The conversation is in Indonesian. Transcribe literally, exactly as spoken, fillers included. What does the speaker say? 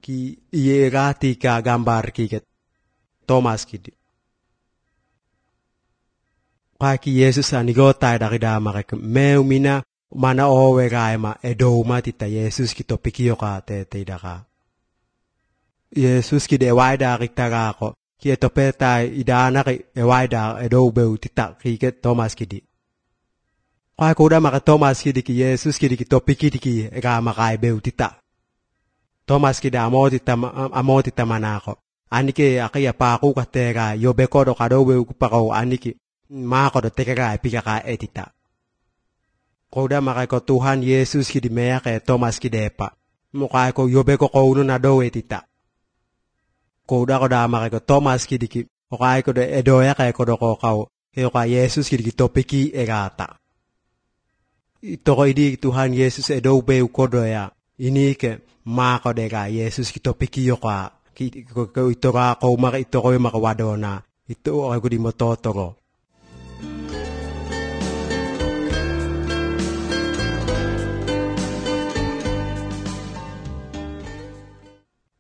ki iegati ka gambar kiket Thomas kidi. Kaki Yesus anigotai dari damarek meu mina mana owe gaima edoma tita Yesus kito pikio ka tete idaka. Yesus kide waida riktara ko ki etopeta idana ki waida edobeu tita kiket Thomas kidi. Kaya kuda maka Thomas kidi ki Yesus kidi kito pikiti ki ega makai beu tita. Thomas kida amotita amotita manako. Anike akia paku katega yobeko do kadobeu kupako aniki mako do tekega epika etita. Kuda maka ko Tuhan Yesus kidi meya ke Thomas kidepa. Muka ko yobeko ko uno na do etita. Kuda ko da maka ko Thomas kidi ki okai ko do edoya ka ko do ko kau. Heo ka Yesus kidi kitopiki egata. Ito ko idi Tuhan Yesus edo beu kodo ya. Ini ke mako dega Yesus kitopiki yo ka. Ito ka ko maka ito ko maka wadona. Ito ko di mototoro.